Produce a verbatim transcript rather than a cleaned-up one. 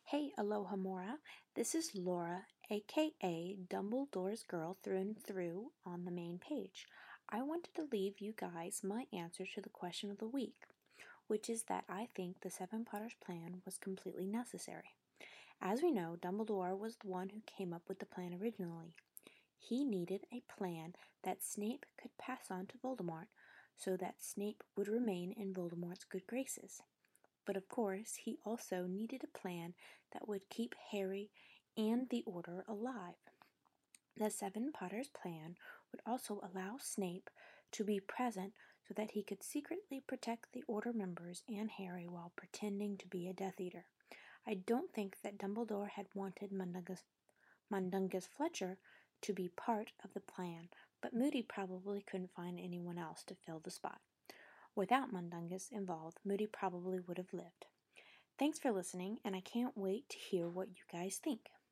Hey, Aloha Mora. This is Laura, aka Dumbledore's Girl Through and Through, on the main page. I wanted to leave you guys my answer to the question of the week, which is that I think the Seven Potters plan was completely necessary. As we know, Dumbledore was the one who came up with the plan originally. He needed a plan that Snape could pass on to Voldemort so that Snape would remain in Voldemort's good graces. But of course, he also needed a plan that would keep Harry and the Order alive. The Seven Potters plan would also allow Snape to be present so that he could secretly protect the Order members and Harry while pretending to be a Death Eater. I don't think that Dumbledore had wanted Mundungus, Mundungus Fletcher to be part of the plan, but Moody probably couldn't find anyone else to fill the spot. Without Mundungus involved, Moody probably would have lived. Thanks for listening, and I can't wait to hear what you guys think.